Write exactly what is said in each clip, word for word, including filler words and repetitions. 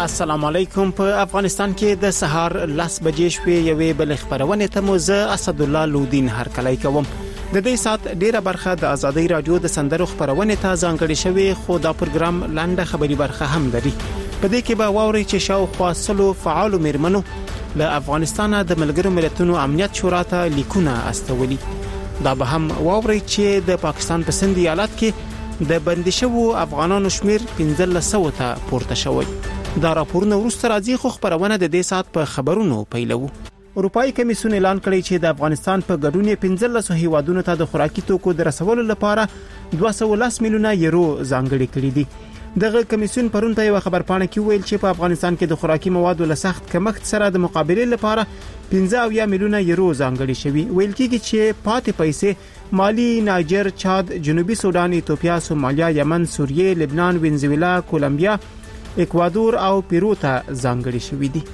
السلام علیکم. په افغانستان کې د سهار لس بجې شوې یوې بل خبرونه ته مو زه اسد الله لودین هرکلی کوم. د دې سات ډیره برخه د ازادي رادیو د سندرو خبرونه ته ځانګړې شوې، خو دا پروګرام لاندې خبري برخه هم لري. په دې کې به واوري چې شاوخوا سلو فعال میرمنو له افغانستان د ملګرو ملتونو امنیت شورا ته لیکونه استولي. دا به هم واوري چې د پاکستان په سند ایالت کې د بندشو افغانانو شمیر پنځه سوه ته پورته شوی. دا راپورونه وروسته راځي، خو خبرونه د دې سات په خبرونو پیلو. اروپאי کمیسیون اعلان کړی چې د افغانستان په ګډون پنځه سوه هیوادونو ته د خوراکي توکو د رسولو لپاره دوه سوه لس میلیونه یورو ځانګړي کړي دي. دغه کمیسیون پرون په یو خبرپاڼه کې ویل چې په افغانستان کې د خوراکي موادو له سخت کمښت سره د مقابله لپاره پنځه میلیونه یورو ځانګړي شوی. ویل کېږي چې پاتې پیسې مالی، نایجر، چاد، جنوبي سودان، ایتوپیا، سومالیا، یمن، سوریه، لبنان، وینزویلا، کولمبیا، اکوادور او پیرو ته ځانګړي شوې دي.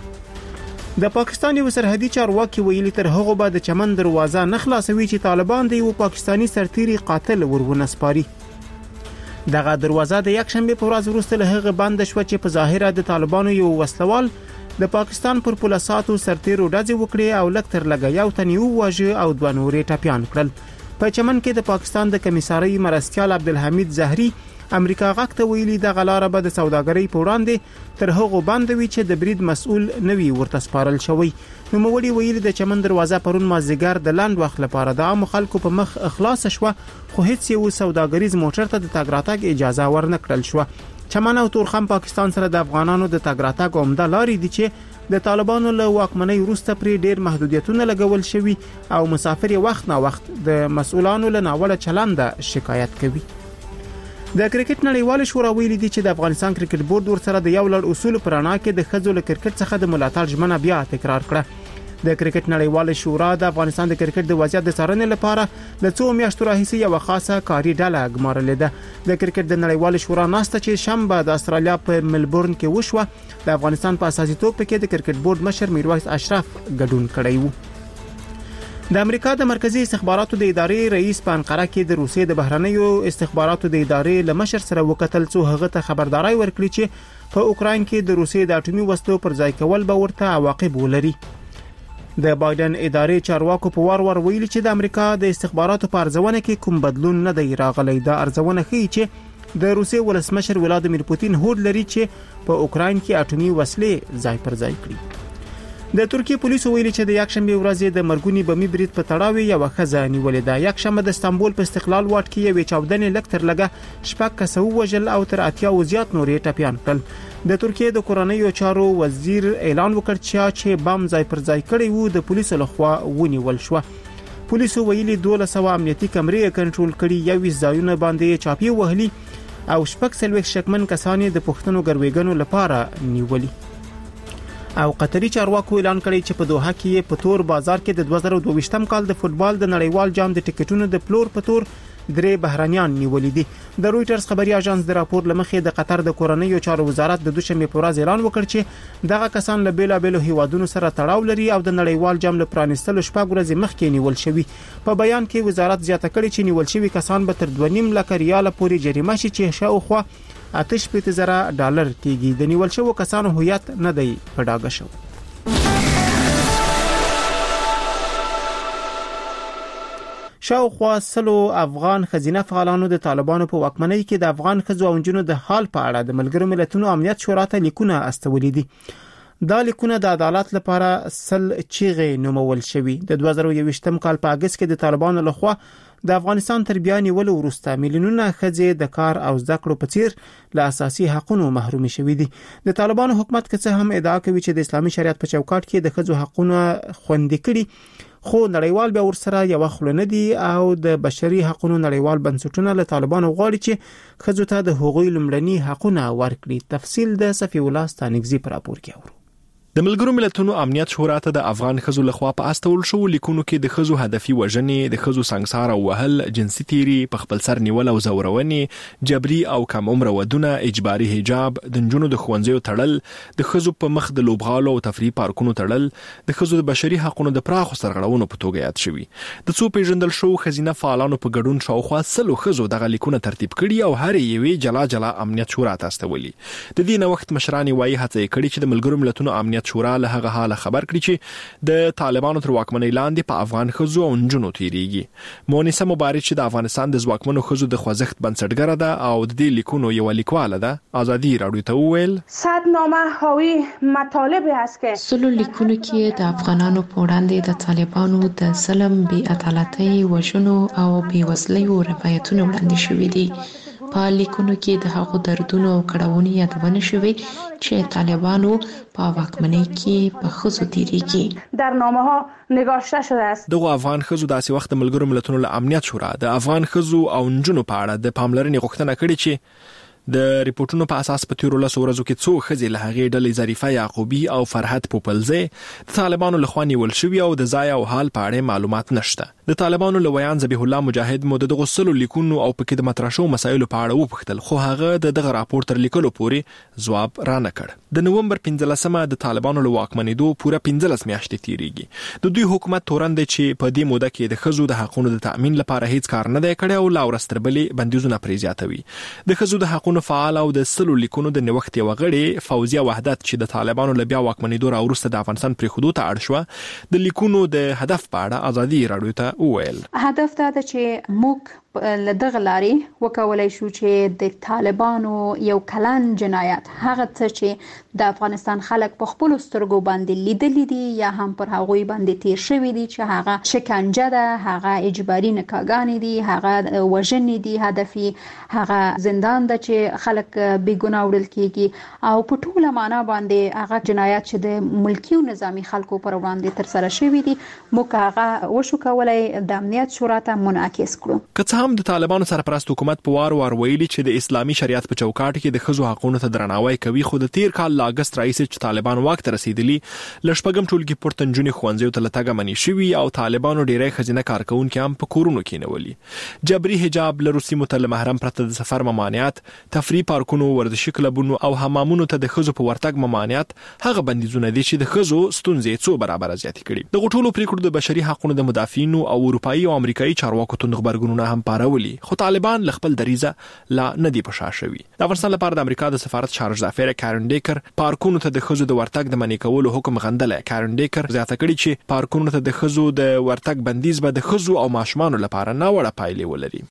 د پاکستان یو سرحدي چارواکي ویلي تر هغه به د چمن دروازه نه خلاصوي چې طالبان د یو پاکستانی سرتیري قاتل ورونه سپاري. دغه دروازه د یک شنبه په ورځ وروسته له هغه بند شو چې په ظاهره د طالبانو یو وسلوال د پاکستان پر پولیساتو سرتیرو ډزې وکړي او لکتر لګا یو تن یو واژه او دوه نورې ټپيان کړل. په چمن کې د پاکستان د کمیساري مرستيال عبدالحمید زهري امریکا غاکته ویلي د غلاره به د سوداګرۍ په وړاندې تر هغه باندې وی چې د برید مسؤل نوي ورته سپارل شوی. نو مولي ویلي د چمن دروازه پرون مازیګر د لاند وخت لپاره د عام خلکو په مخ اخلاص شو، خو هیڅ یو سوداګریز موټر ته د تګ راتګ اجازه ورنکړل شو. چمن او تورخم پاکستان سره د افغانانو د تګ راتګ عمده لارې دي چې د طالبانو له واکمنۍ وروسته پرې ډېر محدودیتونه لګول شوي او مسافر وخت نه وخت د مسؤلانو له ناوړه چلند شکایت کوي. د کرکټ نړیوال شورا ویلي دي چې د افغانستان کرکټ بورډ ورسره د یو لړ اصول پر اړه کې د خځو له کرکټ څخه د ملاتړ ژمنه بیا تکرار کړه. د کرکټ نړیوال شورا د افغانستان د کرکټ د وضعیت د څارنې لپاره د څو میاشتو راهیسې یو خاصه کاري ډله ګمارلې ده. د کرکټ د نړیوال شورا ناسته چې شنبه د استرالیا په ملبورن کې وشوه، د افغانستان په اساسي توګه کې د کرکټ بورډ مشر میرویس اشرف ګډون کړی و. د امریکا د مرکزی استخباراتو د ادارې رئیس په انقره کې د روسیې د بهرنیو استخباراتو د ادارې له مشر سره وکتل، څو هغه ته خبرداري ورکړي چې په اوکراین کې د روسیې د اټومي وسلو پر ځای کول به ورته عواقب ولري. د بایدن ادارې چارواکو په وار وار ویلي چې د امریکا د استخباراتو په ارزونه کې کوم بدلون نه دی راغلی. دا ارزونه ښیي چې د روسیې ولسمشر ولادیمیر پوتین هوډ لري چې په اوکراین کې اټومي وسلې ځای پر ځای کړي. د ترکیه پولیسو ویلي چې د یک شنبه ورځ د مرګونی بمي برید په تړاو یو خزه نیولې ده. یک شنبه د استانبول په استقلال واټ کې یو چاودنې لکتر لګه شپږ کسه وژل او تر اتیا زیات نورې ټپيان کړل. د ترکیه د کورنیو چارو وزیر اعلان وکړ چې بم ځای پر ځای کړی وو د پولیسو لخوا ونیول شو. پولیسو ویلي دوه سوه امنیتي کمرې کنټرول کړي، یو ځایونه باندې چاپی وهلي او شپږ سلويخ شکمن کسان د پښتنو ګروېګنو لپاره نیولي. او قطري چارواکو اعلان کړی چې په دوحه کې په تور بازار کې د دوه زره دوه ویشتم کال د فوتبال د نړیوال جام د ټیکټونو د پلور په تور درې بهرانيان نیولې دي. د رويټرز خبري اژانس د راپور لمخې د قطر د کورنیو چارو وزارت د دوشنبه په ورځ اعلان وکړ چې دغه کسان له بیلابېلو هیوادونو سره تړاو لري او د نړیوال جام له پرانیستلو شپږ ورځې مخکې نیول شوی. په بیان کې وزارت زیاته کړې چې نیول شوی کسان به تر دوه نیم لک ریال پورې جریمه شي چې شاوخوا آتش پېته زره ډالر کېږي. د نیول شوو کسانو هویت نه دی په ډاګه شو. شاوخوا سلو افغان خزینه فعالانو د طالبانو په واکمنۍ کې د افغان خزو او نجونو د حال په اړه د ملګرو ملتونو امنیت شورا ته لیکونه استولي دي. دا لیکونه د عدالت لپاره سل چیغې نومول شوی. د دوه زره یوویشتم کال په اگست کې د طالبانو لخوا د افغانستان تر بیا نیولو وروسته میلیونونه ښځې د کار او زده کړو په څیر له اساسي حقوقو محروم شوي دي. د طالبانو حکومت که څه هم ادعا کوي چې د اسلامي شریعت په چوکاټ کې د ښځو حقوقونه خوندي کړي، خو نړیوال به ورسره یو خلونه دي او د بشري حقوقو نړیوال بنسټونه له طالبانو غواړي چې ښځو ته د حقوقي لمړني حقوقونه ورکړي. تفصیل د صفی الله ستانګزی پر راپور کې اورو. د ملګرو ملتونو امنیت شورا ته د افغان ښځو لخوا په استول شو لیکونو کې د ښځو هدفي وژنې، د ښځو سنگسار او وهل، جنسي تیری، په خپل سر نیول او زورونې، جبري او کم عمر ودونه، اجباري حجاب، د نجونو د ښوونځیو تړل، د ښځو په مخ د لوبغالو او تفریح پارکونو تړل، د ښځو د بشري حقوقو د پراخو سرغړونو په توګه یاد شوي. د څو پیژندل شو ښځینه فعالانو په ګډون شاوخوا سلو ښځو دغه لیکونه ترتیب کړي او هر یوې جلا جلا امنیت شورا ته استولي. د دې نوښت مشران وايي هڅه یې کړې چې د ملګرو ملتونو امنیت شورا له هغه حاله خبر کړي چې د طالبانو تر واکمنۍ لاندې په افغان ښځو او نجونو تیریږي. مونیسه مبارک چې د افغانستان د ځواکمنو ښځو د خوځښت بنسټګره ده او د دې لیکونو یو لیکواله ده، آزادي راډیو ته وویل صد نامه حاوی مطالب است که سلو لیکونو کې د افغانانو په وړاندې د طالبانو د ظلم، بې عدالتۍ، وژنو او بې وزلۍ روایتونه وړاندې شوي دي. په لیکونو کې د هغو دردونو او کړاوونو یادونه شوې چې طالبانو په واکمنۍ کې په ښځو تیریږي. در نامه ها نگاشته شده است. دغه افغان ښځو داسې وخت د ملګرو ملتونو له امنیت شورا د افغان ښځو او نجونو په اړه د پاملرنې غوښتنه کړې چې د ریپورتونو په اساس په تیرو لسو ورځو کې څو ښځې له هغې ډلې ظریفه یعقوبي او فرحت پوپلزی د طالبانو لخوا نیول شوي او د ځای او حال په اړه معلومات نشته. د طالبانو له ویان ذبیح الله مجاهد مو د دغو سلو لیکونو او پکې د مطرح شوو مسایلو په اړه وپوښتل، خو هغه د دغه راپور تر لیکلو پورې ځواب رانه کړ. د نومبر پنځلسمه د طالبانو له واکمنېدو پوره پنځلس میاشتې تیریږي. د دوی حکومت تورن دی چې په دې موده کې د ښځو د حقوقو د تأمین لپاره هیڅ کار نه دی کړی او لا ورځ تر بلې بندیزونه پرې زیاتوي. د ښځو د حقوقو فعال او د سلو لیکونو د نوښت یوه غړې فوزیه وحدت چې د طالبانو له بیا واکمنېدو راوروسته د افغانستان پرېښودو ته اړ شوه، د لیکونو د هدف په اړه آزادي راډیو ته وویل هدف دا ده چې موږ له دغه لارې وکولای شو چې د طالبانو یو کلن جنایت، هغه څه چې د افغانستان خلک په خپل سترګو باندې لیدلي دي یا هم پر هغوی باندې تیر شوي دي، چې هغه شکنجه ده، هغه اجباري نکاحګانې دي، هغه وژنې دي هدفي، هغه زندان ده چې خلک بې ګناه وړل کیږي او په ټوله معنا باندې هغه جنایت چې د ملکي او نظامي خلکو پر وړاندې تر سره شوي دي، موږ هغه وشو کولای د امنیت شورا ته منعکس کړو. هم د طالبانو سرپرست حکومت په وار وار ویلي چې د اسلامي شریعت په چوکاټ کې د ښځو حقوقو ته درناوی کوي، خو د تیر کال له اگست راهیسې چې طالبان واک ته رسیدلي له شپږم ټولګي پورته نجونې ښوونځیو ته له تګه منع شوي او طالبانو ډیری ښځینه کارکوونکي هم په کورونو کې نیولي. جبري حجاب، له روسي ته له محرم پرته د سفر ممانعت، تفریح پارکونو، ورزشي کلبونو او حمامونو ته د ښځو په ورتګ ممانعت هغه بندیزونه دي چې د ښځو ستونزې څو برابره زیاتې کړي. د ټولو پریکړو د بشري حقوقو د مدافعینو او اروپایي او امریکایي چارواکو توند غبرګونونه هم پارولي، خو طالبان له خپل دریزه لا نه دی په شا شوي. د افغانستان لپاره د امریکا د سفارت شارج افیر کارن ډیکر پارکونو ته د ښځو د ورتګ د منع کولو حکم غندلی. کارن ډیکر زیاته کړي چې پارکونو ته د ښځو د ورتګ بندیز به د ښځو او ماشومانو لپاره ناوړه پایلې ولري.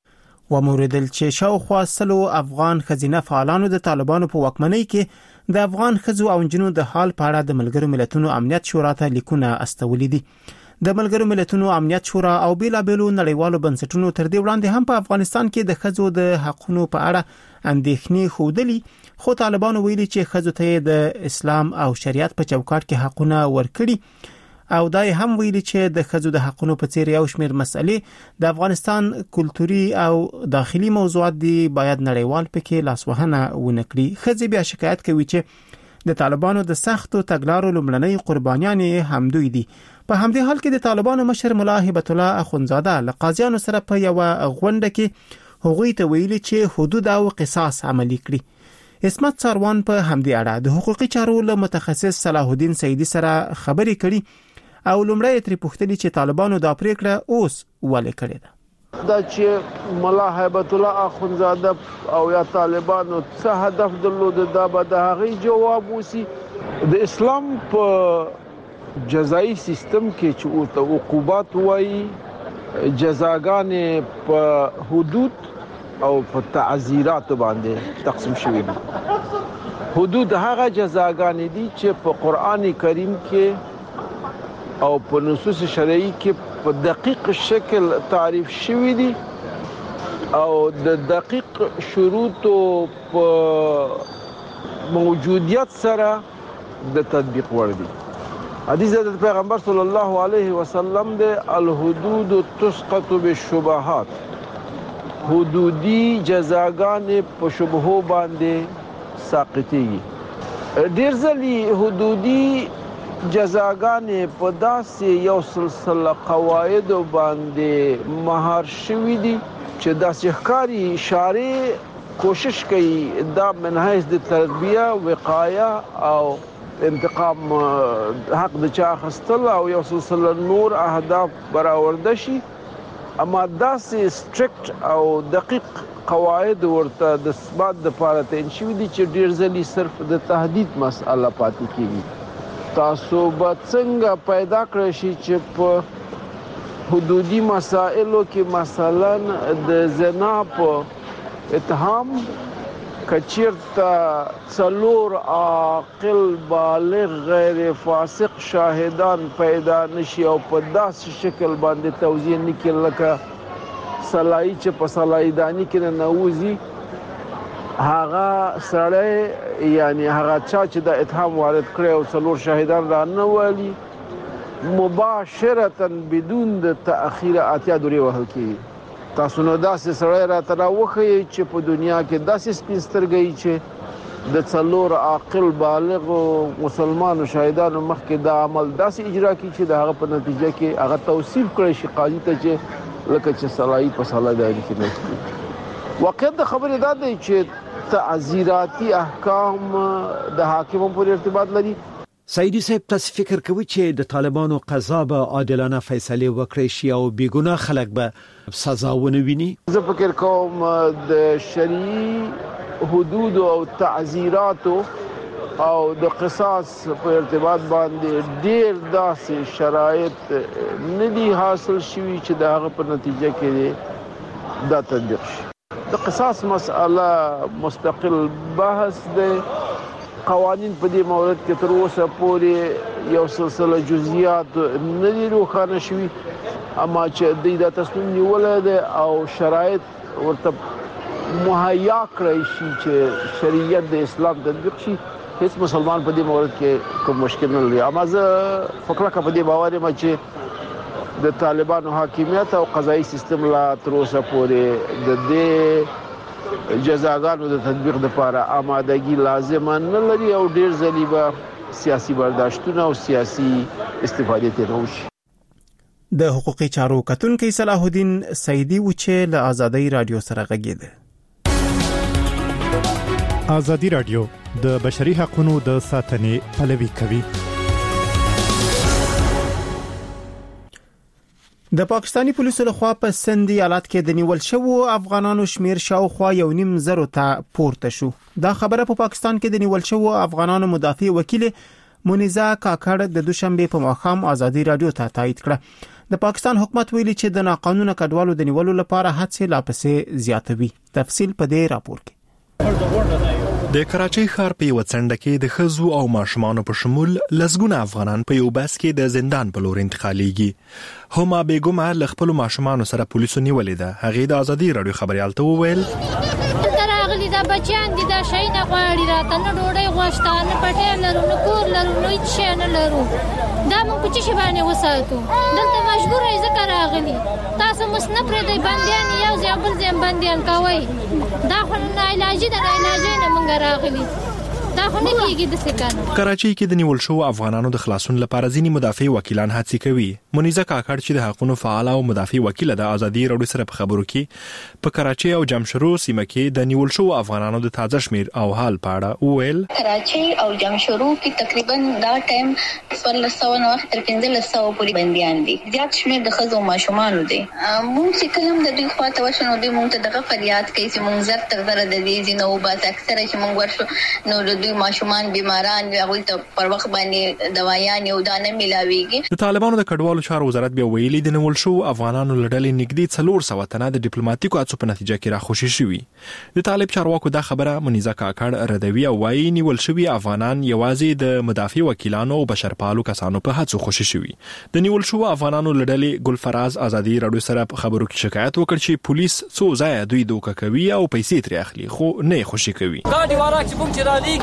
وموردل چې شاوخوا سلو افغان ښځینه فعالانو د طالبانو په واکمنۍ کې د افغان ښځو او نجونو د حال په اړه د ملګرو ملتونو امنیت شورا ته لیکونه استولي دي. د ملګرو ملتونو امنیت شورا او بیلابېلو نړیوالو بنسټونو تر دې وړاندې هم په افغانستان کې د ښځو د حقوقو په اړه اندېښنې ښودلي، خو طالبانو ویلي چې ښځو ته د اسلام او شریعت په چوکاټ کې حقونه ورکړي او دا هم ویلي چې د ښځو د حقوقو په څیر یو شمېر مسئلې د افغانستان کلتوري او داخلي موضوعات دي، باید نړیوال پکې لاسوهنه ونه کړي. ښځې بیا شکایت کوي چې د طالبانو د سختو تګلارو لومړنۍ قربانیانې همدوی دي. په همدې حال کې د طالبانو مشر ملا هبت الله اخونزاده له قاضیانو سره په یو غونډه کې هغوی ته ویلي چې حدود او قصاص عملي کړي. اسمت ساروان په همدې اړه د حقوقي چارو له متخصص صلاح الدین سیدی سره خبرې کړي او لومړی ترې پوښتنې چې طالبانو دا پریکړه اوس ولې کړې ده. دا چې ملا هبت الله اخونزاده او یا طالبانو څه هدف درلود، دا به د هغې جواب وسی. د اسلام په جزایي سیستم کې چې ورته عقوبات وایي، جزاګانې په حدود او په تعزیرات باندې تقسیم شوي دي. حدود هغه جزاګانې دي چې په قرآن کریم کې او په نصوص شرعي کې په دقیق شکل تعریف شوي دي او د دقیق شروطو په موجودیت سره د تطبیق وړ دي. حدیث د پیغمبر صلی الله علیه وسلم د الحدود تسقط بالشبهات، حدودی جزاګانې په شبهو باندې ساقطېږي. ډیر ځلې حدودي جزاګانې په داسې یو سلسله قواعد باندې مهار شوي دي چې داسې ښکاري اشارې کوشش کوي دا من حیث د تربیه وقایه او انتقام حق د چا اخیستل او یو سلسله نور اهداف برآورده شي، اما داسې سټریکټ او دقیق قواعد ورته د ثبات دپاره تعین شوي دي چې ډېر ځلې صرف د تهدید مسأله پاتې کېږي. تاسو به څنګه پیدا کړی شي چې په حدودي مسائلو کې مثلا د زنا په اتهام کچیرته څلور عاقل بالغ غیر فاسق شاهدان پیدا نشي او په داسې شکل باندې توضیح نه کړي لکه سلایي چې په سلایداني کې ننوځي، هغه سړی یعنی هغه چا چې د اتهام وارد کړی او څلور شاهدان را نه والي مباشرتا بدون د تأخیر اتیا دورې وهل کېږي. تاسو نو داسې سړی راته راوښیئ چې په دنیا کې داسې سپین سترګی چې د څلور عاقل بالغ مسلمانو شاهدانو مخکې دا عمل داسې اجرا کړي چې د هغه په نتیجه کې هغه توصیف کړی شي قاضي ته چې لکه چې سلایي په سلایداني کې نه کړي. واقعیت د خبرې دا دی چې تعزیراتي احکام د حاکمو پورې ارتباط لري. سعیدی صاحب، تاسو فکر کوئ چې د طالبانو قضا به عادلانه فیصله وکړي شي او بیګناه خلک به سزا ونه ویني؟ زه فکر کوم د شرعي حدود او تعزیرات او د قصاص په ارتباط باندې ډیر داسې شرایط نه دي حاصل شوي چې د هغه په نتیجه کې دا تطبیق شي. د قصاص مسأله مستقل بحث دی. قوانین په دې مورد کې تر اوسه پورې یو سلسله جزئیات نه دي روښانه شوي، اما چې دوی دا تصمیم نیولی دی او شرایط ورته مهیا کړی شي چې شریعت د اسلام تطبیق شي، هیڅ مسلمان په دې مورد کې کوم مشکل نه لري. اما زه فکر کوم په دې باور یم چې د طالبانو حاکمیت او قضایي سیستم لا تر اوسه پورې د دې جزاګانو د تطبیق لپاره آمادګي لازم نه لري او ډیر ځلې به سیاسي برداشتونه او سیاسي استفادې ته راوشي. د حقوقي چارو کتونکي صلاح الدین سعیدی و چې له آزادۍ رادیو سره غږیده. آزادۍ رادیو د بشري حقوقو د ساتنې پلوي کوي. د پاکستانی پولیسو لخوا په سند ایالت کې د نیول شوو افغانانو شمیر شاوخوا یو نیم زرو ته پورته شو. دا خبره په پاکستان کې د نیول شوو افغانانو مدافع وکیل منیزه کاکړ د دوشنبه په ماښام آزادۍ رادیو ته تایید کړه. د پاکستان حکومت ویلي چې د ناقانونه کډوالو د نیولو لپاره هڅې لا پسې زیاتوي. تفصیل په دې راپور کې. د کراچۍ ښار په یو څنډه کې د ښځو او ماشومانو په شمول لسګونه افغانان په یو بس کې د زندان په لور انتقالېږي. هما بیګم له خپل ماشومانو سره پولیسو نیولې ده. هغه د آزادۍ رادیو خبريال ته وویل راغلي دا بچیان دي دا شي نه غواړي راته نه ډوډۍ غوښته نه پټه لرو نه کور لرو نه هیڅ شي نه لرو. دا موږ په چی باندې وساتو؟ دلته مجبور یې ځکه راغلي. تاسو مسنه پرې دی باندې یو ځای بل ځای باندې کوي. دا خو نه علاج ده، نه علاج نه موږ راغلي. دا خو نه کیږي د سکانو. کراچۍ کې د نیول شو افغانانو د خلاصون لپاره ځینی مدافع وکیلان هڅې کوي. منیزه کاکړ چې د حقوقو فعال او مدافع وکیل د آزادۍ رادیو سره په خبرو کې په کراچۍ او جمشورو سیمه کې د نیول شو افغانانو د تازه شمیر او حال پاړه وویل. کراچۍ او جمشورو کې تقریبا دا ټایم څوارلس سوه نه تر پنځلس سوه پورې بنديان دي. زیات شمیر د ښځو او ماشومانو دي. موږ چې کلم د دوی خواته وشنو دوی موږ ته دغه فریاد کوي چې موږ زر تر زر د دې ځینو باز اکثره چې موږ ورشو نو د دوی ماشومان بیماران هغه ته پر وخت باندې دوايان یو دانه ملاويږي. د طالبانو د کډوالو چارو وزارت بیا ویلي د نیول شو افغانانو لړلې نږدې څلور سوه تنه د ډیپلوماټیکو هڅو په نتیجه کې راخوشي شوي. د طالب چارواکو دا خبره منیزه کاکړ ردوي او وايي نیول شوي افغانان یوازې د مدافع وکیلانو او بشرپالو کسانو په هڅو خوشي شوي. د نیول شو افغانانو لړلې ګلفراز آزادۍ رادیو سره خبرو کې شکایت وکړ چې پولیس څو ځای دوی دوکه کوي او پیسې ترې اخلي خو نه خوشي کوي. ګاډي واره چې موږ چې را لېږي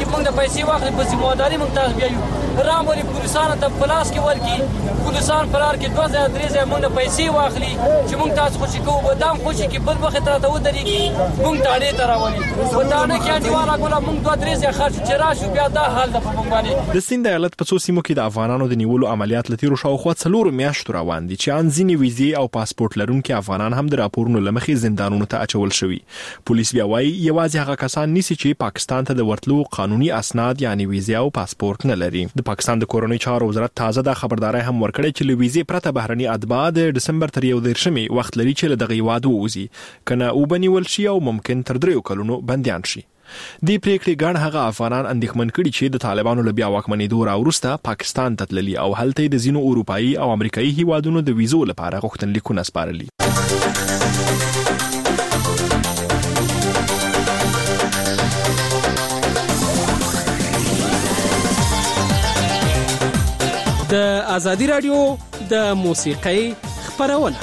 موږ د پیسې واخلي په ذمہواري موږ تاسو بیا یو راموري پولیسانو ته پلاس کې ورکی پولیسان فرار کې دوه ځای درې ځای موږ پیسې واخلي چې موږ تاسو خوشي کوو بدام خوشي کې بل وخت راته ودرېږي موږ تاړې ته راولي ودانه کې انډیواله ګوله موږ دوه درې ځای خرج چې راشو بیا دا حال د په موږ باندې د سیند ایالت په څو سیمو کې د افغانانو د نیولو عملیات لتیرو شاوخوا څلورو میاشتو روان دي چې ان ځینې ویزې او پاسپورت لرونکي افغانان هم د راپورونو لمخې زندانونو ته اچول شوي پولیس بیا وايي یوازې هغه کسان نیسي چې پاکستان ته د ورتلو قانوني اسناد یعنی ویزه او پاسپورت نه لري د پاکستان د کورنۍ چارو وزارت تازه د خبرداري هم ورکړې چې لویزه پرته بهرني اتباع د دسمبر تر یو دیرشمې وخت لري چې له دغه واده ووزي کنه او بنیول شي او ممکن تر دریو کلونو بنديان شي دی پریکړې ګڼ هغه افغانان اندېښمن کړي چې د طالبانو له بیا واکمنېدو راوروسته پاکستان ته تللي او هلته د ځینو اروپایي او امریکایي هیوادونو د ویزو لپاره غوښتنلیکونه سپارلي د ازادي رادیو د موسیقۍ خبرونه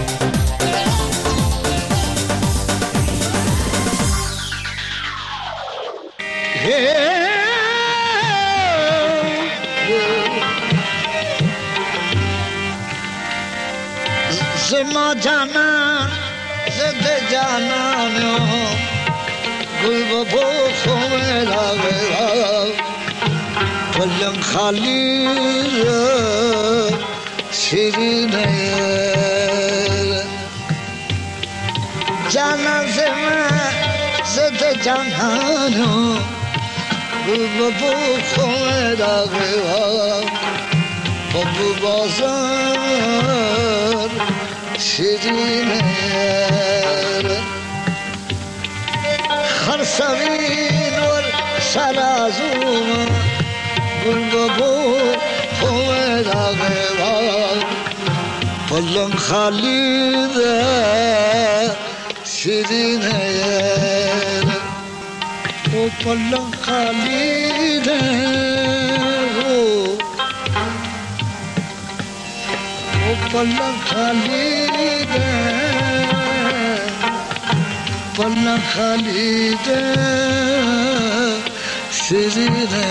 زما جانا زد جانا نو گل ببو خولا پلنگ خالی شیرین جانا زما زد جانا نو گل ببو خولا ببو بازار شیرین خرسوین ور سرازوم گل ببو خواه داغوار پلنگ خالی ده شیرین او پلنگ خالی ده او پلنگ خالی ده پلنگ خالی ده شیرینه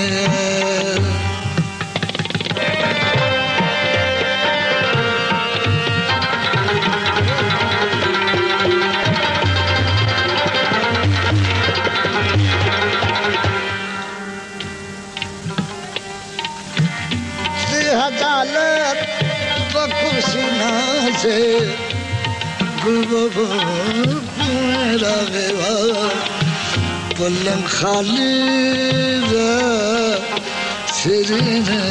عدالت و کرسی نازه گل بابا میرا غیبا پلنگ خالی ده شیرینه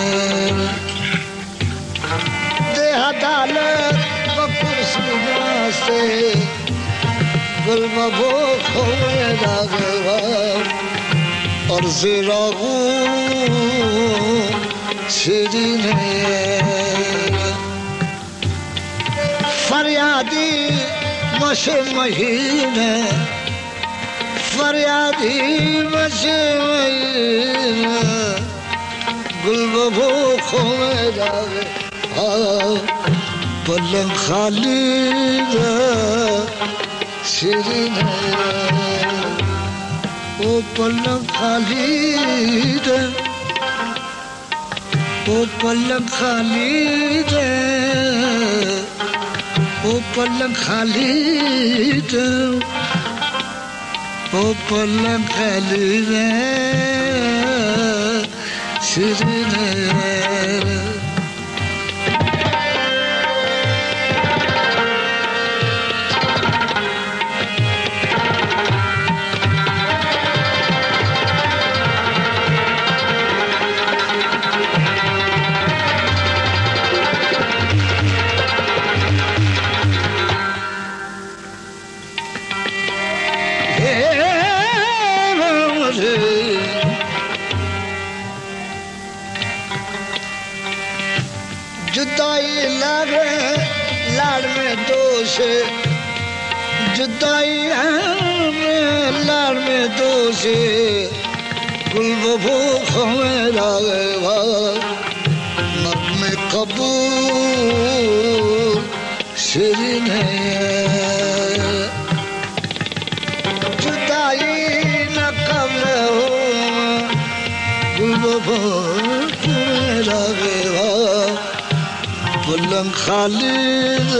ده عدالت و کرسی نازه گل بابا میرا غیبا عرض راغو شیرینه فریادی مشه مهینه فریادی مشه مهینه گل ببو خومه داغه پلنگ خالی ده شیرینه او پلنگ خالی ده او پلنگ خالی ده او پلنگ خالی ده او پلنگ خالی ده شیرینه जुदाई लड़े लड़ में दोष जुदाई लड़ में दोष गुल बबू मेरा मग में कबूल शिरीन जुदाई न कब हो راغوا بلن خالد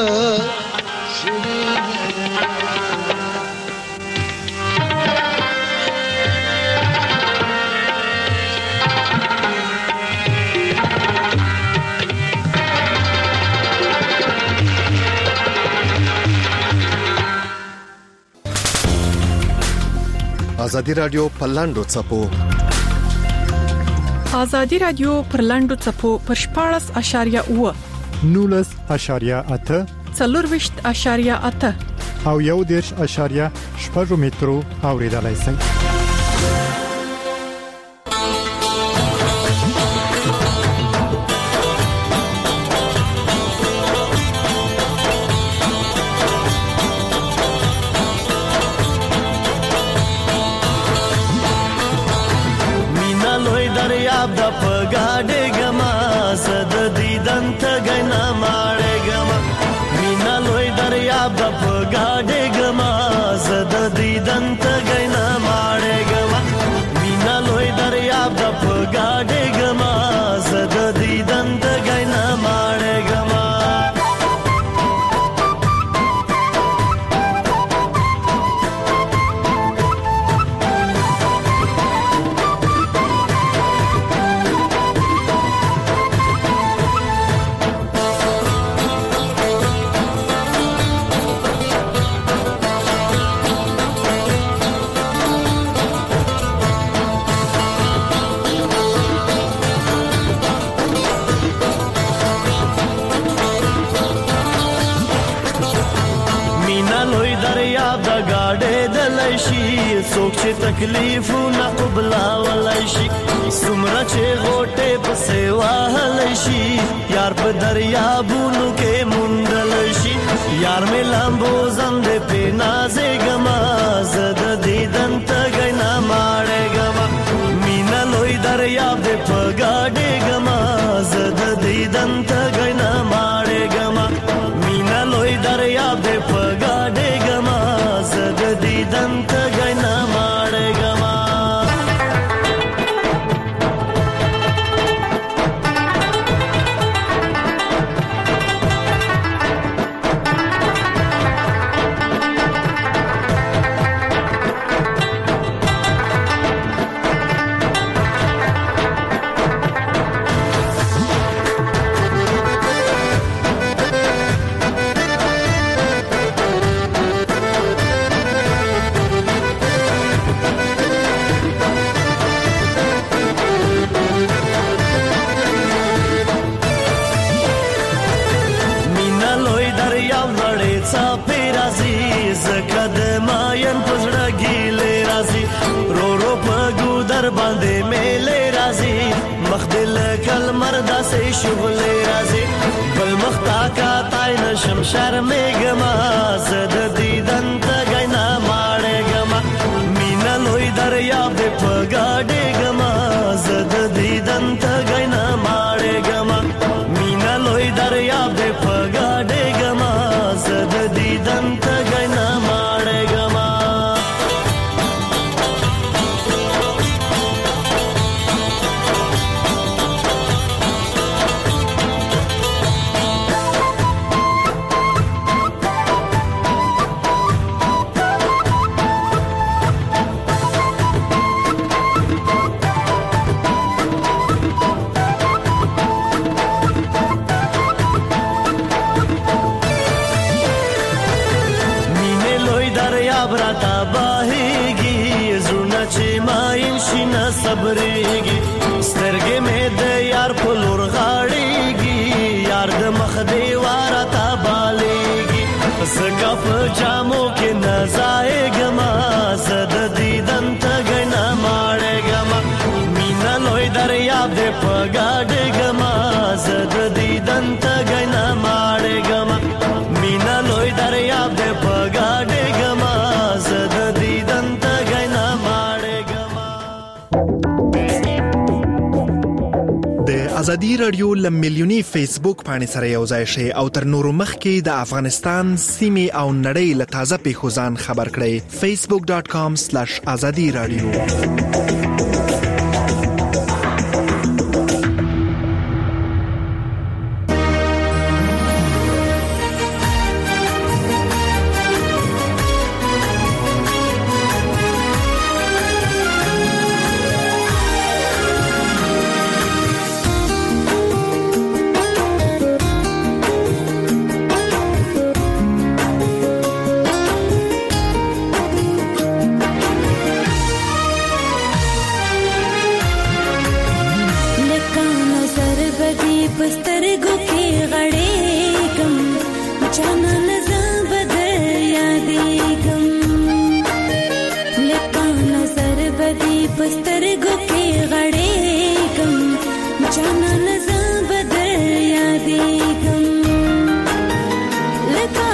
ازادي رادیو په لاندو چپو ازادي رادیو پر لاندو چپو پر شپاړس اشاریه و نولس اشاریه اته څلورويشت اشاریه اته او یو دیرش اشاریه شپږ مترو اوریدلای شئ. د پګاډه ګما زد دیدن ته غنا ماړه ګما مینا لوی دریاب د پګاډه ګما زد دیدن ته غنا ماړه ګما مینا لوی دریاب د پګاډه ګما زد دیدن ته غنا ماړه ګما څوک چې تکلیفونه قبلا ولای شي سمره چې غوټه په سیوا هلای شي یار په دریابونو کې مونډل شي یار مې لامبو زند په نازې ګما زد دیدن ته غنا ماړه ګما مینا لوی دریاب په گاډه ګما زد دیدن ته غنا ماړه ګما مینا لوی دریاب په گاډه ګما زد دیدن ته غنا ماړه ګما باندې میلې راځي مخدل کل مردا سي شغلې راځي بل مختا کا تای نشم شرمېګما زد دیدن ته غنا ماړېګما مینا لوی دریاب په گاډېګما زد دیدن ته غنا ماړېګما مینا لوی دریاب په گاډېګما زد دیدن ته غنا ماړېګما صبرېږي سترګې مې د یار په لور غاړېږي یار د مخ دیواره تا بالېږي زکه په جامو کې نه ځایېږما زه د دیدن ته غنا ماړېږما مینا لوی دریاب دې په ګاډېږما زه د دیدن ته غنا ماړېږما مینا لوی دریاب دې په ګاډېږما زه د دیدن ته غنا ماړېږما ازادي رادیو لم ملیونی فیسبوک باندې سره یو ځای شي او تر نورو مخکې د افغانستان سیمې او نړۍ له تازه پیښو ځان خبر کړئ facebook dot com slash azadi radio پسترګو کې غړېږم جانان زه به در یادېږم لکه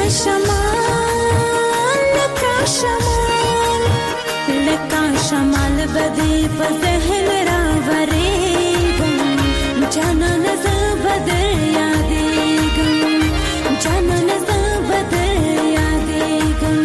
شمال لکه شمال لکه شمال به دې په ذهن راورېږم جانان زه به در یادېږم جانان زه به در یادېږم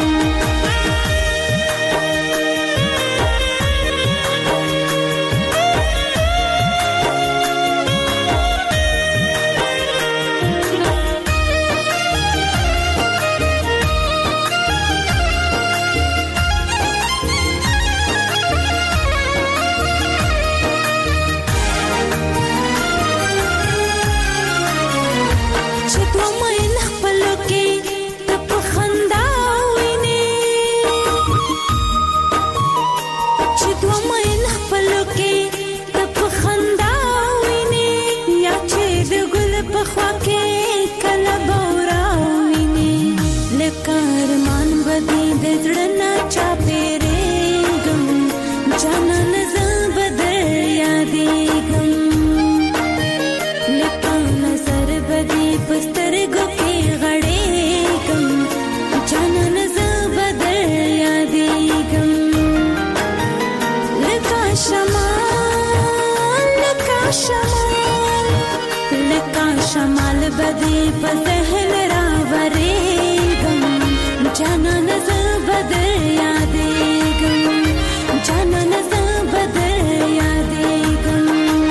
شمال بدی په ذهن راورېږم جانان زه به در یادېږم جانان زه به در یادېږم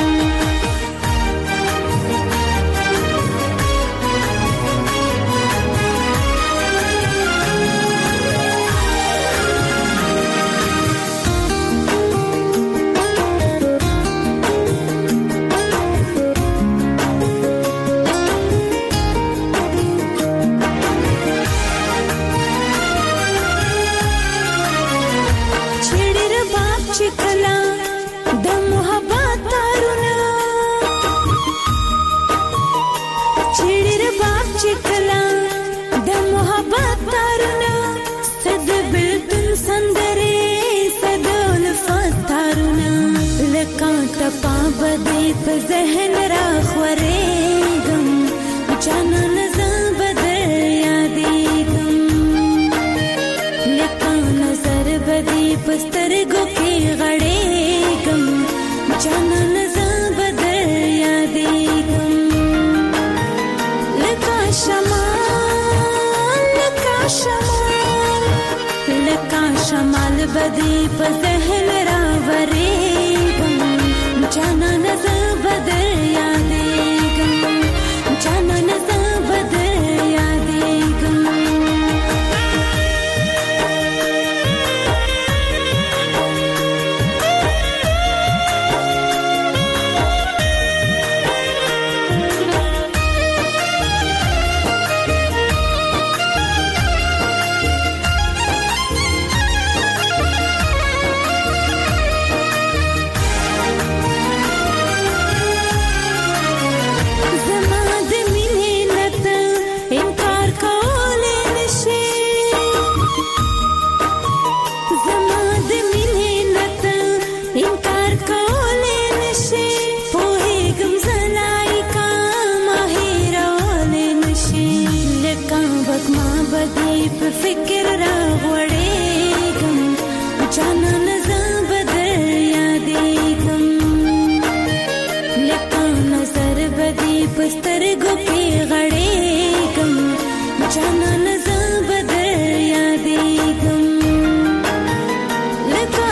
په ذهن را خورېږم جانان زه به در یادېږم لکه نظر به دې په سترګو کې غړېږم جانان زه به در یادېږم لکه شمال لکه شمال لکه شمال به دې په ذهن راورېږم جانان زه به در یادېږم جانان زه به در یادېږم فکر را غوړېږم جانان زه به در یادېږم لکه نظر به دې په سترګو کې غړېږم جانان زه به در یادېږم لکه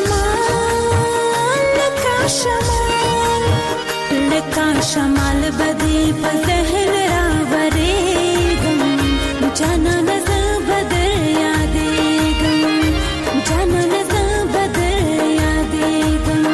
شمال لکه شمال لکه شمال به دې په ذهن راورېږم جانان زه به در یادېږم جانان زه به در یادېږم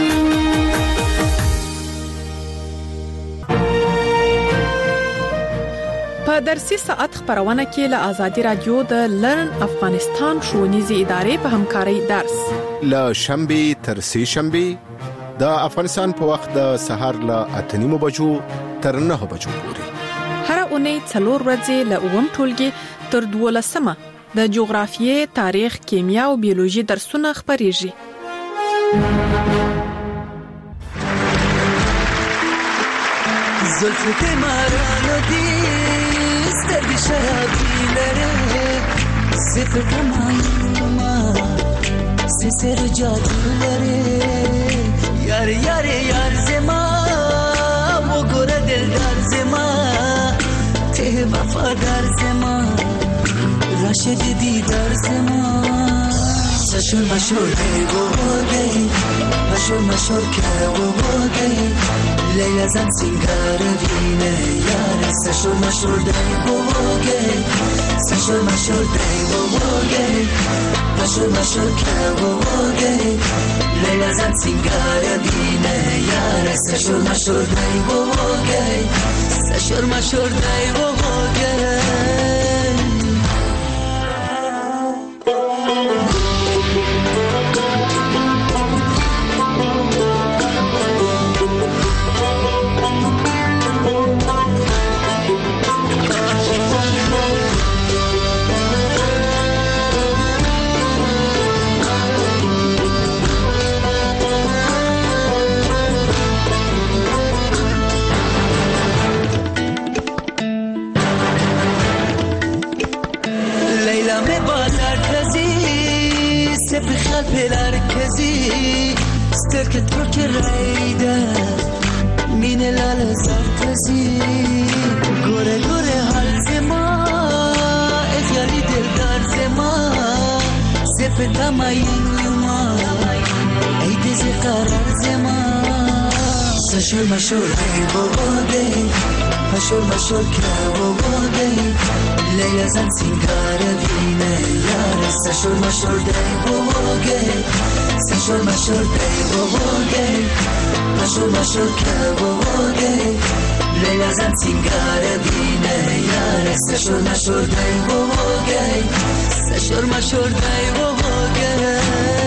په درسي ساعت خبرونه کې له آزادي رادیو د لرن افغانستان ښوونیزې ادارې په همکارۍ درس له شنبه تر سه شنبه د افغانستان په وخت د سهار له اته نیمو بجو تر نه بجو پورې هر اونۍ څلور ورځې له اووم ټولګي تر دولسمه د جغرافیې، تاریخ، کیمیا او بیولوژي درسونه خبرېږي. زلفت مرانو دی سترگی شرابی لره صفت مایوما سسر جادو لره یار یار یار زما و گره دلدار زما ته وفادار زما راشد دیدار زما سشون مشور گئی و گئی مشور مشور که و گئی لیلا زن سنگار وینه یار سشور مشور دی و گئی سشور مشور دی و گئی مشور مشور که و گئی لیلا زن سنگار وینه یار سشور مشور دی و گئی سشور مشور دی و گئی بخل پلر کزی سترک ترک رایده مین لال زرتزی گوره گوره حال زما اخیالی دلدار زما زفت ماین ما ای دیزی قرار زما سشور مشور ای بابا دی مشور مشور که بابا دی لیلا زن سنگار وینه یار سشور مشور دی بابا گی سشور مشور دی بابا گی مشور مشور که بابا گی لیلا زن سنگار وینه یار سشور مشور دی بابا گی سشور مشور دی بابا گی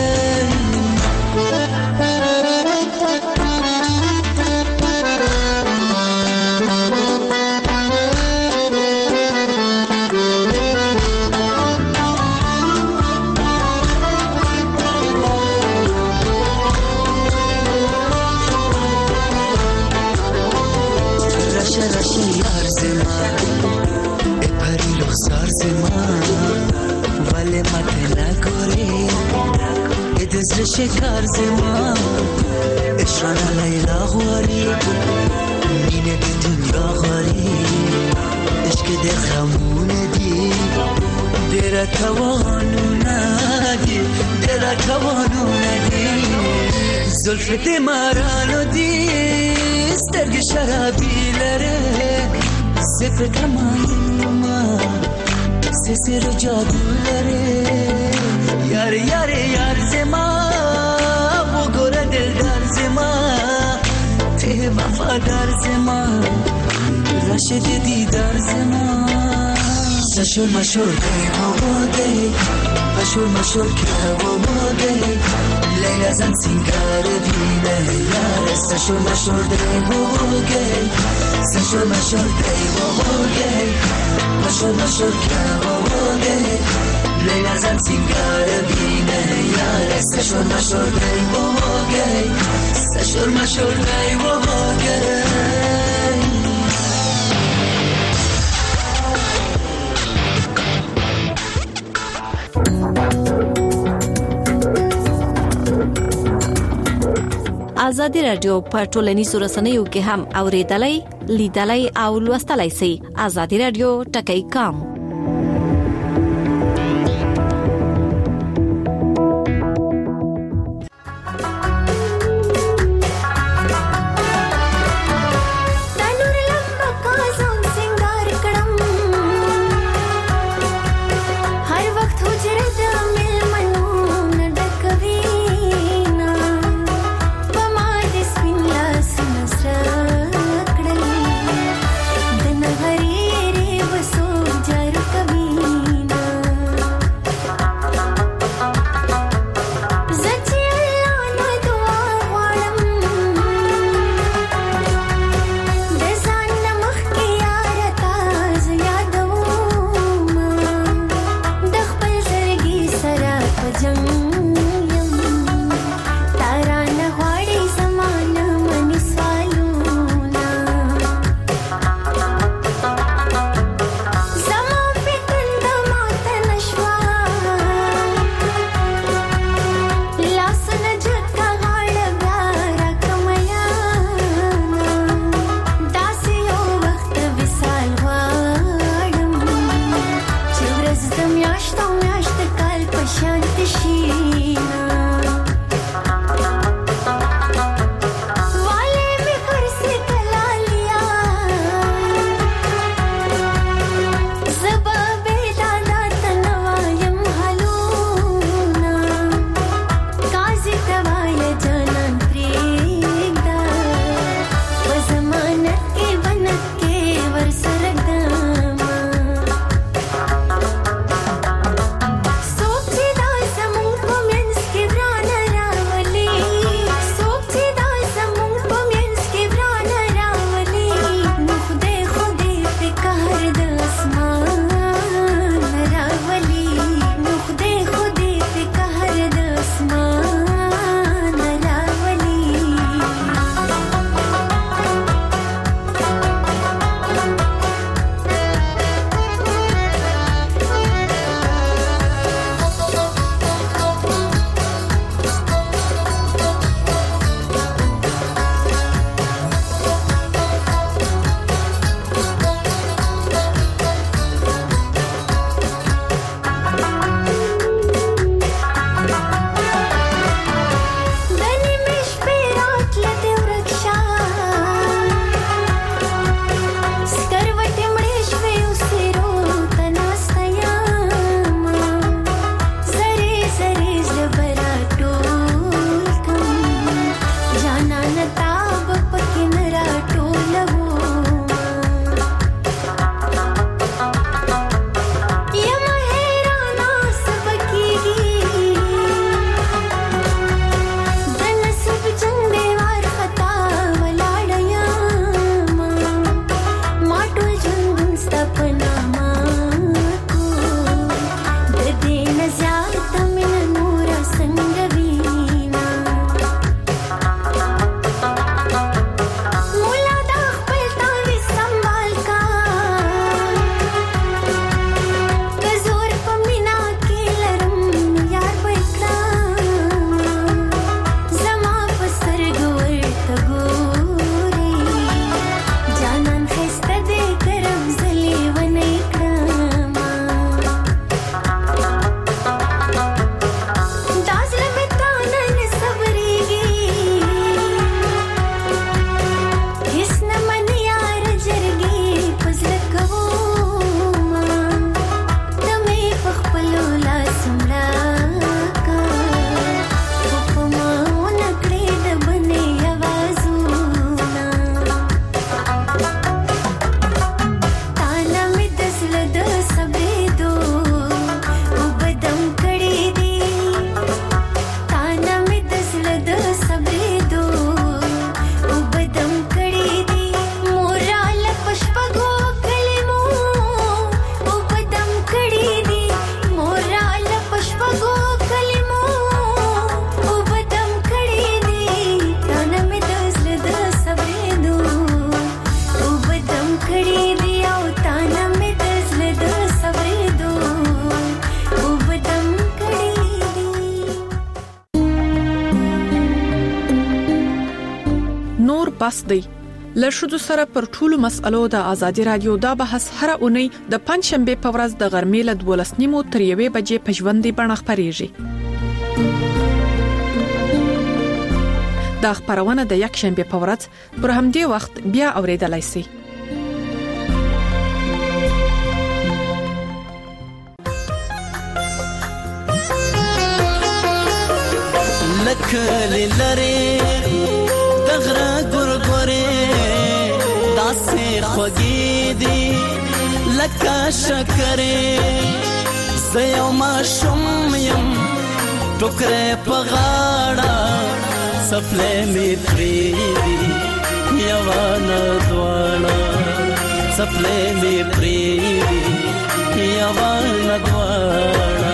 ولی مت نگوری ادز شکار زما اشران لیلا غواری مینه دی دنیا غواری عشق دی خمونه دی دیره توانو ندی دیره توانو ندی زلفت مرانو دی سترگ شرابی لره صفت مایوما سسر جادو لره یار یار یار زما و گره دلدار زما ته وفادار زما راشد دیدار زما سشور مشور دی و دی مشور مشور که و دی لیلا زن سنگار وینه یار سشور مشور دی و دی سشور مشور دی و دی مشور مشور که و دی لیلا زن سنگار وینه یار سشور مشور دی و دی سشور مشور دی و دی ازادي رادیو په ټولنیزو رسنیو کې هم اوریدلای لیدلای او لوستلای شئ. ازادي رادیو ټکی کام जय بس دی. له شذو سره پر ټولو مسألو د ازادي رادیو دا بحث هر اونۍ د پنځ شنبه په ورځ د غرمې له دولس نیمو تر یوې بجې په ژوندۍ بڼه خپرېږي. دا خبرونه د یک شنبه په ورځ پر همدې وخت بیا اوریدلای شئ. لکلی لری دغره ګورګورې داسې خوږې دي لکه شکرې زه یو ماشوم یم ټوکرې په غاړه څپلۍ مې پرېږدي یوه نه دواړه څپلۍ مې پرېږدي یوه نه دواړه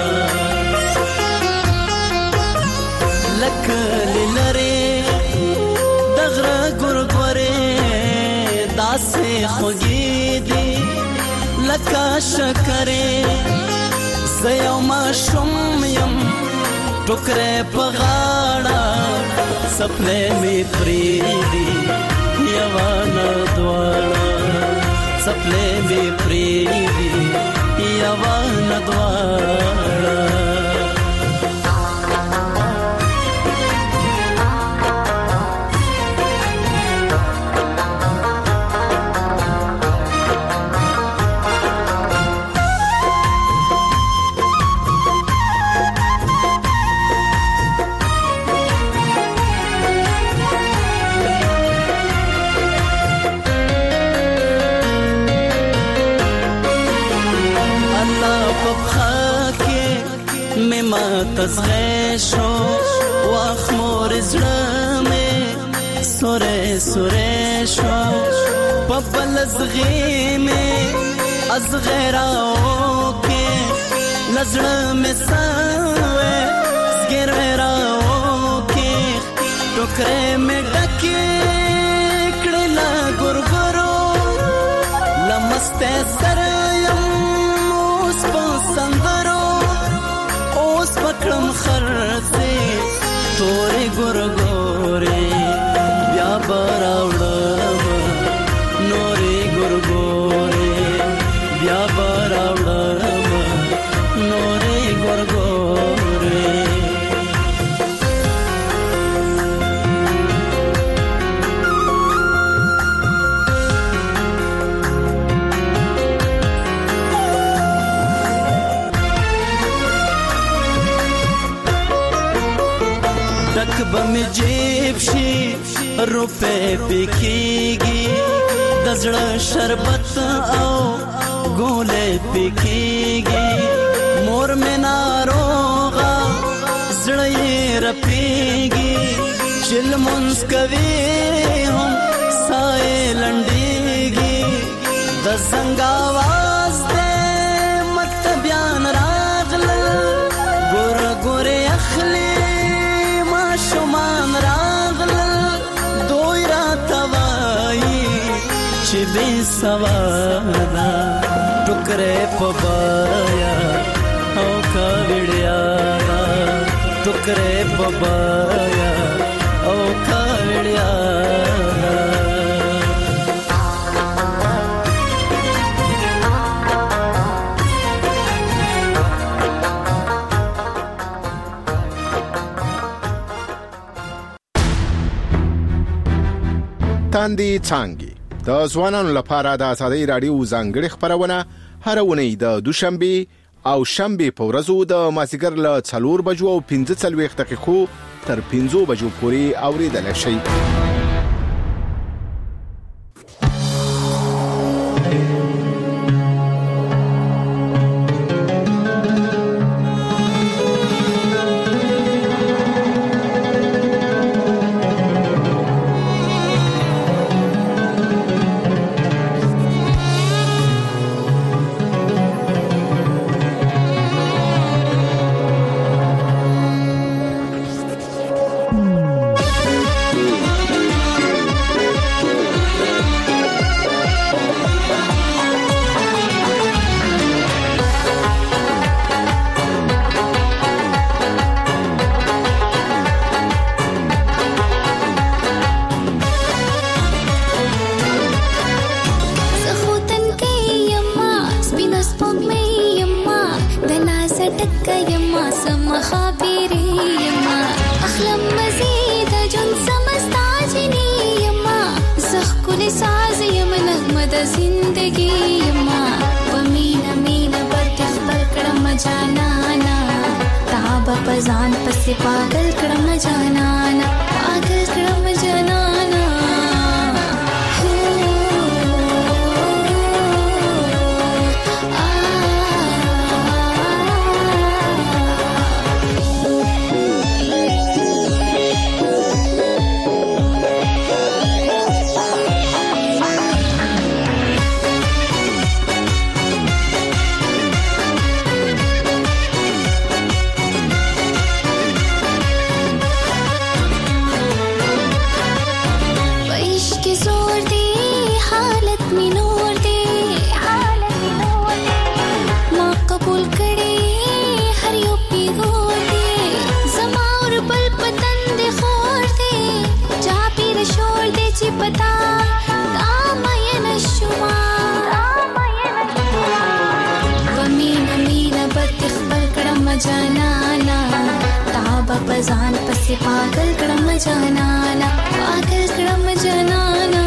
لکلی لری دغره ګورګورې داسې خوږې دي لکه شکرې زه یو ماشوم یم ټوکرې په غاړه څپلۍ مې پرېږدي یوه نه دواړه څپلۍ مې پرېږدي یوه نه دواړه تزغه شو واخ مور زړه مې سورې سورې شو په بل زغې مې ازغراو کې لزړه مې سوې زګراو کې ټوکرې مې ډکې کړې لا ګورګورو لمسته سره یم اوس په سندرو پکړم خرڅه تورې ګورګورې بیا براوړم نورې ګورګورې بیا براوړم نورې ګورګورې بم جیب شي روپے پکېږي د زړه شربت او ګولې پکېږي مور مې ناروغه زړه یې رپېږي چې لمونځ کوي هم ساه یې لنډېږي د زنګ اواز دی مکتبیان راغلل ګوره ګورې اخلي شمان راغلل دوی را توایی چې بې سوادا ټوکرې په بایا او کاوړیا ټوکرې په بایا او کاوړیا تاندې څانګې د ځوانانو لپاره د ازادي رادیو ځانګړي خبرونه هر اونۍ د دوشنبه او شنبه په ورځو د مازیګر له څلور بجو او پنځه څلوېښت دقیقو تر پنځه بجو پورې اوریدل شي. زم خابيري يما اخلم مزيد جن سمستاجني يما زخ كل ساز يما نغمة زندگي يما ومينا مينا بتخبر كرم جانانا تابا پزان پس پاگل کرم جانانا پاگل کرم جانانا पता दामयन शुमा वमीन मीन बतिखबर करम जनाना ताबा पजान पसे पागल करम जनाना पागल करम जनाना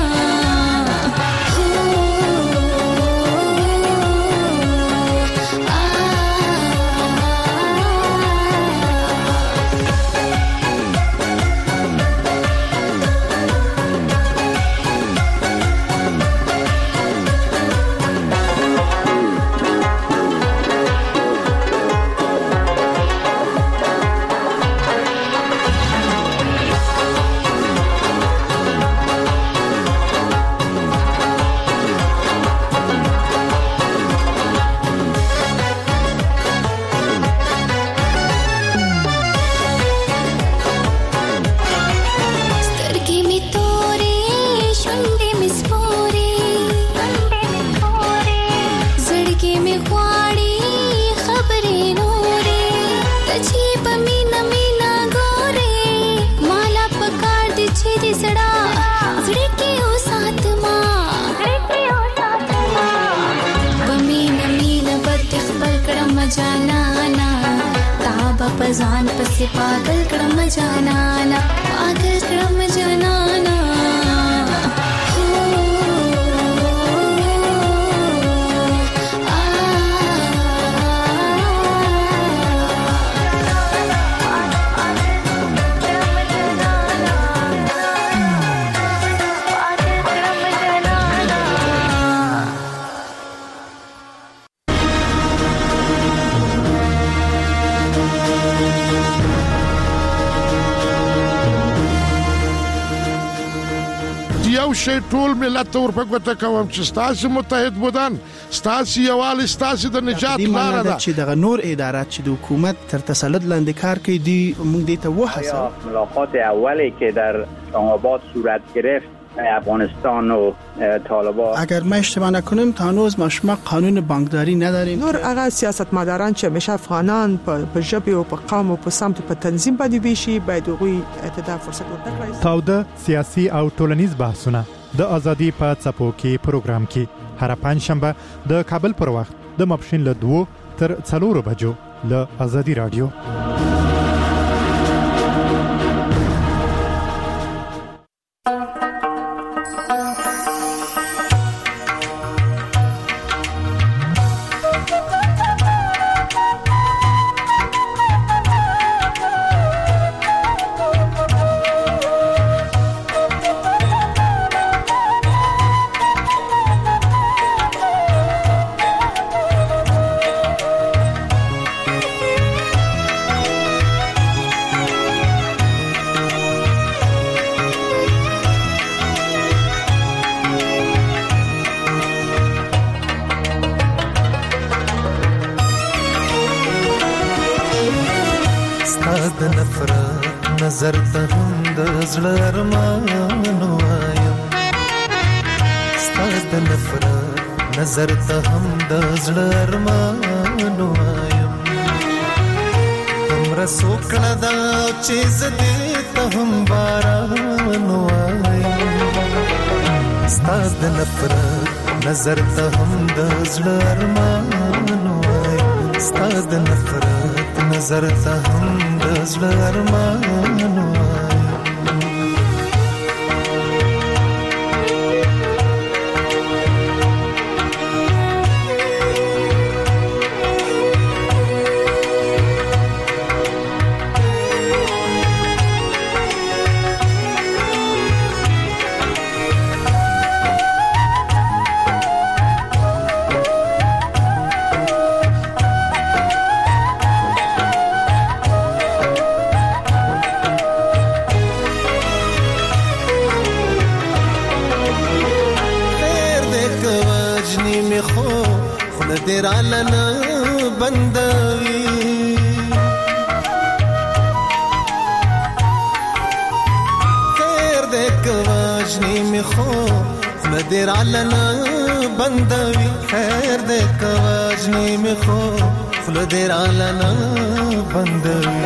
पजान पसे पागल करम जनाना पागल करम जनाना یو شی ټول ملت ور په ګوته کوم چې ستاسو متحد بودن ستاسو یوال ستاسو د نجات لار ده چې د نور ادارات چې د حکومت تر تسلط لاندې کار کوي دی موږ دې ته وحسه ملاقات اولی که در اسلام‌آباد صورت گرفت افغانستان و طالبان اگر ما اشتباه نکنیم تا هنوز ما شما قانون بانکداری نداریم نور هغه سیاستمداران چې همیشه افغانان په ژبه او په قوم او په سمت په تنظیم باندې ویشي باید هغوی اعتدال فرصت ورکړي. تاوده سیاسي او ټولنیز بحثونه د ازادي په څپو کې پروګرام کې هر پنځ شنبه د کابل پر وخت د ماپښین له دوه تر څلورو بجو له ازادي رادیو. نظر ته هم د زړه ارمان وایم ستاسو د نفرت نظر ته هم د زړه ارمان وایم تمره سوکړه دا چې زدي ته هم باران وایم ستاسو د نفرت نظر ته هم د زړه ارمان وایم ستاد نفرت نظر ته هم د زړه ارمان وای درالنا بندوي خير دك واجني مخو درالنا بندوي خير دك واجني مخو درالنا بندوي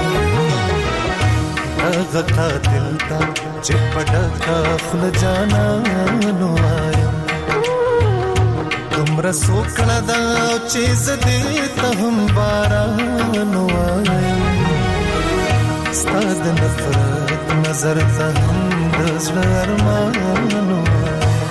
اغه قاتل تا چپډا خپل جانا نوايم تمرا سوکړه دا چیز دې ته هم باران وای ستاد نفرت نظر ته هم د زړه ارمان وای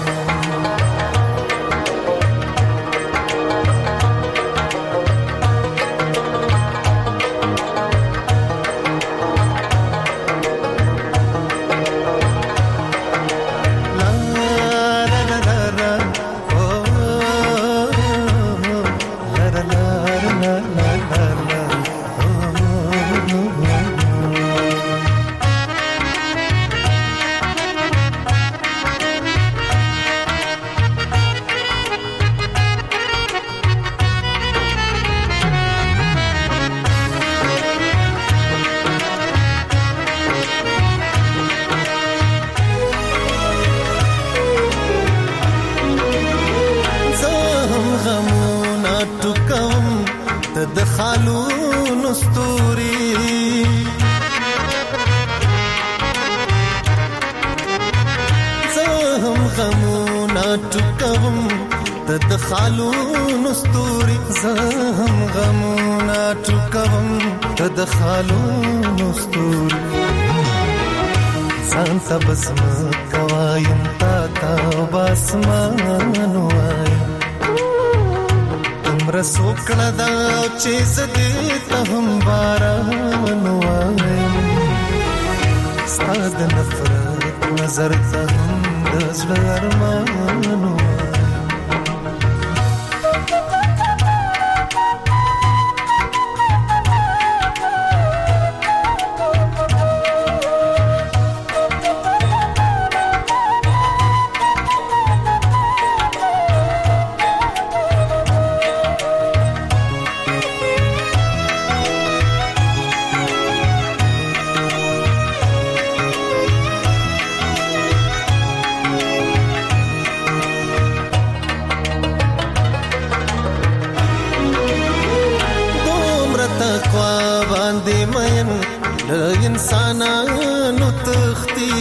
خالون استوري زهم غمونا ټکوم تد خالون استوري ځان ته بسم کوایم تا تا باسمان وایم تمره سوکړه دا چیز دې ته هم باران وایم ستاد نفرت نظر ته هم د زړه ارمان انسانانو تختی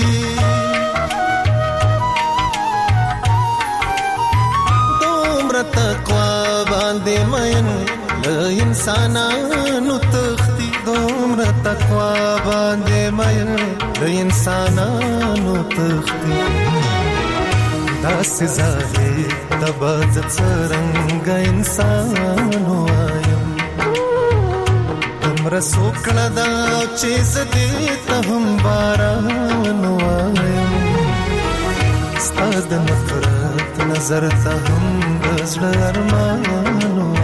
دومره تقوا باندې مین له انسانانو تختی دومره تقوا باندې مین له انسانانو تختی داسې ظاهر تبعد څرنګه انسان وایم تمره سوکړه دا چیز دې ته هم باران وایم ستاد نفرت نظر ته هم د زړه ارمان وایم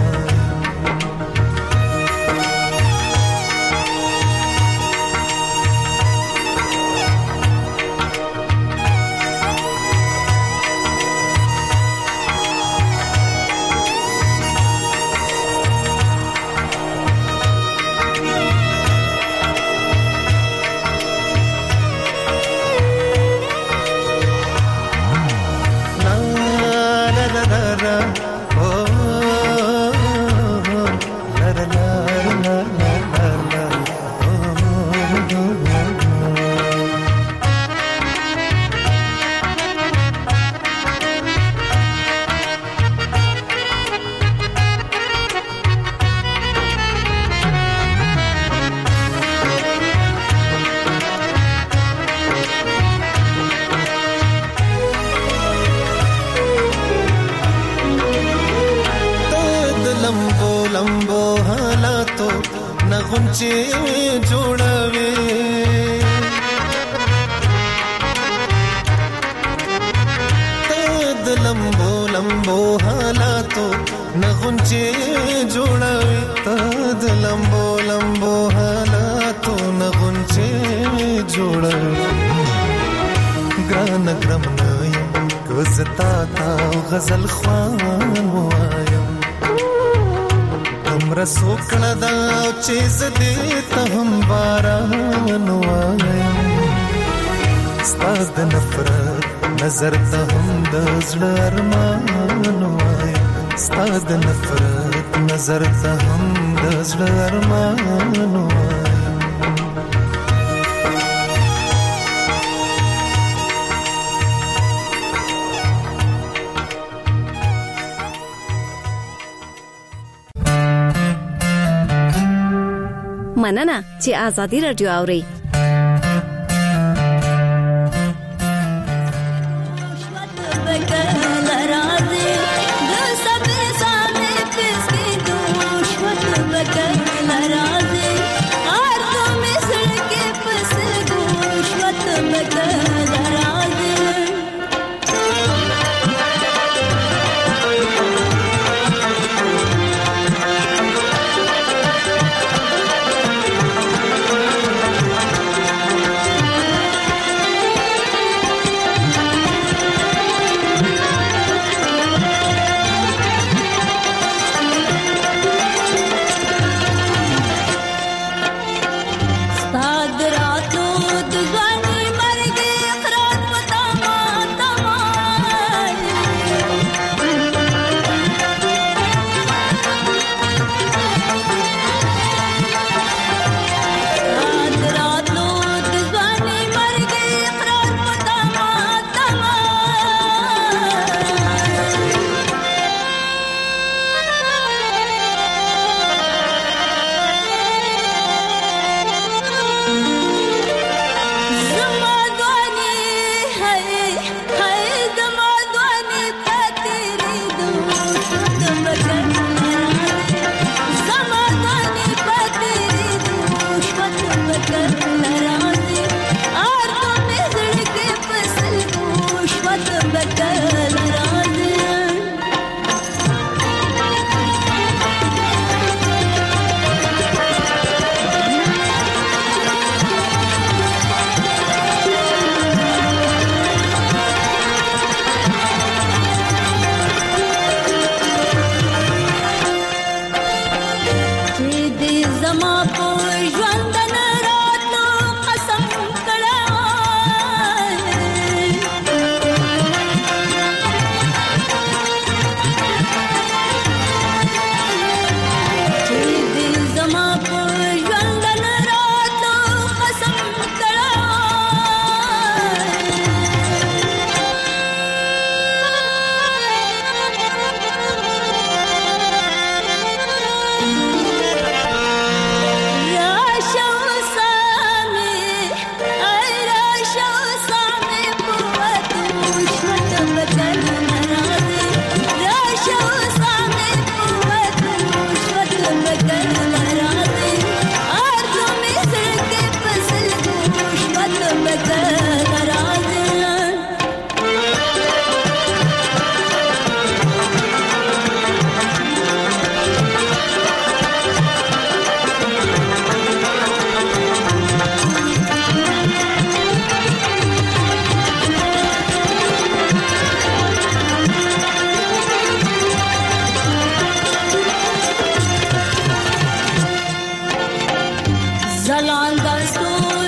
oh جوړوي ته د لمبو لمبو حالاتو نغونچې جوړوي ته د لمبو لمبو حالاتو نغونچې جوړوي ګران ګرم نه یم کوزتا تا غزل خوان وایم همرا سوکړه دا چې زدې ته هم باران وایم ستاسو د نفرت نظر ته هم د زړه ارمان وایم ستاسو د نفرت نظر ته هم د زړه ارمان وایم مننه چې آزادي رادیو اوري. زلال دستور